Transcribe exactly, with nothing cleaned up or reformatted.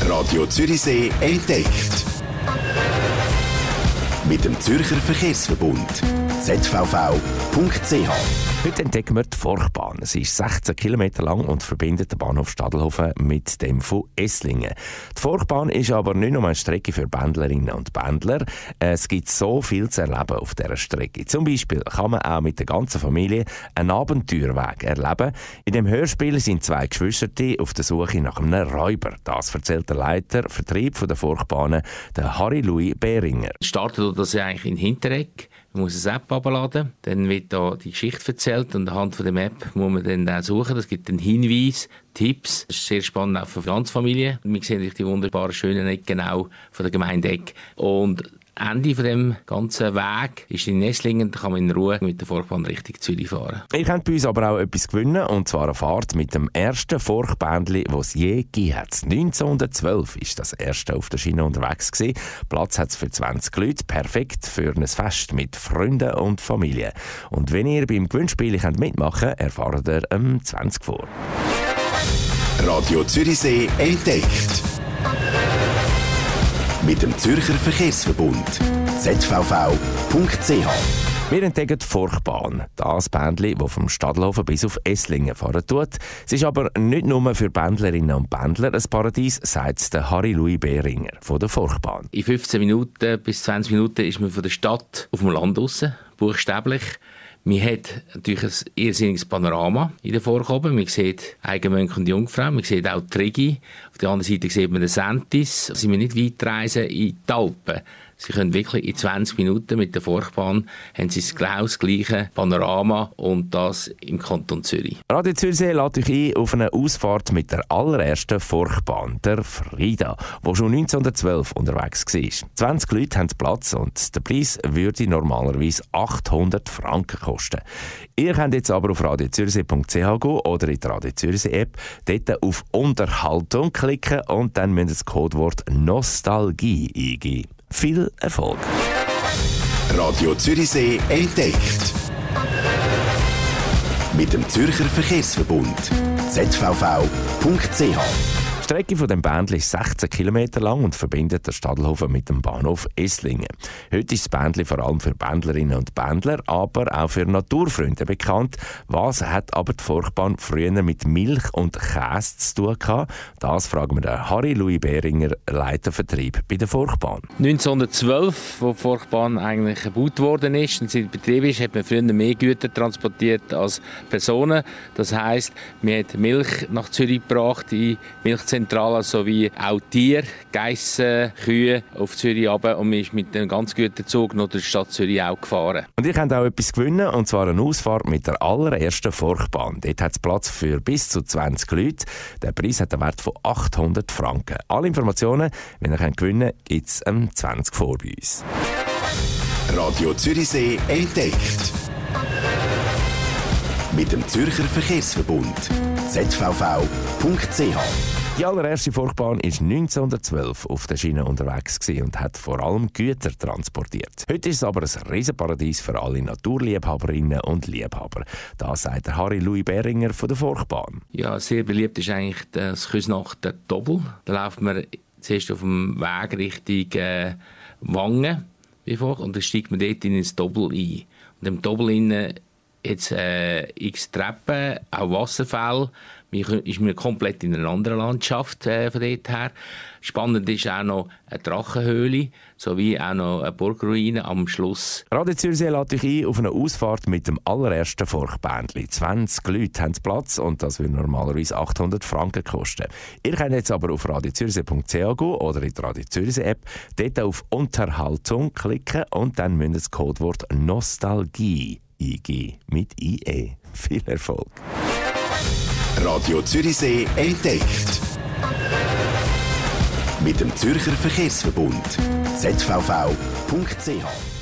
Radio Zürichsee entdeckt. Mit dem Zürcher Verkehrsverbund z v v punkt c h. Heute entdecken wir die Forchbahn. Sie ist sechzehn Kilometer lang und verbindet den Bahnhof Stadelhofen mit dem von Esslingen. Die Forchbahn ist aber nicht nur eine Strecke für Pendlerinnen und Pendler. Es gibt so viel zu erleben auf dieser Strecke. Zum Beispiel kann man auch mit der ganzen Familie einen Abenteuerweg erleben. In dem Hörspiel sind zwei Geschwister auf der Suche nach einem Räuber. Das erzählt der Leiter Vertrieb der Forchbahnen, der Harry-Louis Behringer. Startet das eigentlich in Hinteregg. Man muss eine App abladen, dann wird da die Geschichte erzählt und anhand von der App muss man dann auch suchen. Das gibt einen Hinweis, Tipps. Das ist sehr spannend auch für die ganze Familie. Wir sehen natürlich die wunderbaren, schönen Ecken auch von der Gemeinde Egg. Und Ende von dem ganzen Weg ist in Esslingen, da kann man in Ruhe mit der Forchbahn Richtung Zürich fahren. Ihr könnt bei uns aber auch etwas gewinnen, und zwar eine Fahrt mit dem ersten Forchbändli, das es je gegeben hat. neunzehnhundertzwölf war das erste auf der Schiene unterwegs gewesen. Platz hat es für zwanzig Leute, perfekt für ein Fest mit Freunden und Familie. Und wenn ihr beim Gewinnspiel könnt mitmachen könnt, erfahrt ihr um zwanzig vor. Radio Zürichsee entdeckt. Mit dem Zürcher Verkehrsverbund z v v punkt c h. Wir entdecken die Forchbahn, das Bändli, das vom Stadelhofen bis auf Esslingen fahren tut. Es ist aber nicht nur für Pendlerinnen und Pendler ein Paradies, sagt der Harry-Louis Behringer von der Forchbahn. In fünfzehn Minuten bis zwanzig Minuten ist man von der Stadt auf dem Land raus, buchstäblich. Man hat natürlich ein irrsinniges Panorama in der Forchbahn. Man sieht Eigenmönch und Jungfrau, man sieht auch die Rigi. Auf der anderen Seite sieht man den Sentis. Sie müssen nicht weit reisen in die Alpen. Sie können wirklich in zwanzig Minuten mit der Forchbahn haben Sie genau das gleiche Panorama, und das im Kanton Zürich. Radio Zürichsee lädt euch ein auf eine Ausfahrt mit der allerersten Forchbahn, der Frida, die schon neunzehnhundertzwölf unterwegs war. zwanzig Leute haben Platz und der Preis würde normalerweise achthundert Franken kosten. Ihr könnt jetzt aber auf radio zürichsee punkt c h gehen oder in die Radio Zürichsee App, dort auf Unterhaltung klicken und dann müsst ihr das Codewort Nostalgie eingeben. Viel Erfolg! Radio Zürichsee entdeckt. Mit dem Zürcher Verkehrsverbund z v v punkt c h. Die Strecke von dem Bändli ist sechzehn Kilometer lang und verbindet den Stadelhofen mit dem Bahnhof Esslingen. Heute ist das Bändli vor allem für Pendlerinnen und Pendler, aber auch für Naturfreunde bekannt. Was hat aber die Forchbahn früher mit Milch und Käse zu tun gehabt? Das fragen wir den Harry-Louis Behringer, Leiter Vertrieb bei der Forchbahn. neunzehnhundertzwölf, als die Forchbahn eigentlich gebaut worden ist und sie in Betrieb ist, hat man früher mehr Güter transportiert als Personen. Das heisst, man hat Milch nach Zürich gebracht, in Milchzentren, sowie auch Tiere, Geissen, Kühe auf Zürich runter, und man ist mit dem ganz Güterzug noch durch die Stadt Zürich auch gefahren. Und ihr könnt auch etwas gewinnen, und zwar eine Ausfahrt mit der allerersten Forchbahn. Dort hat es Platz für bis zu zwanzig Leute. Der Preis hat einen Wert von achthundert Franken. Alle Informationen, wenn ihr könnt gewinnen könnt, gibt es um zwanzig vor bei uns. Radio Zürichsee entdeckt. Mit dem Zürcher Verkehrsverbund z v v punkt c h. Die allererste Forchbahn war neunzehnhundertzwölf auf der Schiene unterwegs und hat vor allem Güter transportiert. Heute ist es aber ein Riesenparadies für alle Naturliebhaberinnen und Liebhaber. Das sagt der Harry-Louis Behringer von der Forchbahn. Ja, sehr beliebt ist eigentlich das Küsnacht der Doppel. Da läuft man zuerst auf dem Weg Richtung äh, Wangen und dann steigt man dort in ins Doppel ein. Und im Doppel innen jetzt äh, x Treppen, auch Wasserfälle. Ist man komplett in einer anderen Landschaft äh, von dort her. Spannend ist auch noch eine Drachenhöhle, sowie auch noch eine Burgruine am Schluss. Radio Zürichsee lädt euch ein auf eine Ausfahrt mit dem allerersten Forchbändli. zwanzig Leute haben Platz und das würde normalerweise achthundert Franken kosten. Ihr könnt jetzt aber auf radio zürichsee punkt c h gehen oder in die Radio Zürichsee App, dort auf Unterhaltung klicken und dann müsst ihr das Codewort Nostalgie eingeben mit I E. Viel Erfolg! Radio Zürichsee entdeckt. Mit dem Zürcher Verkehrsverbund z v v punkt c h.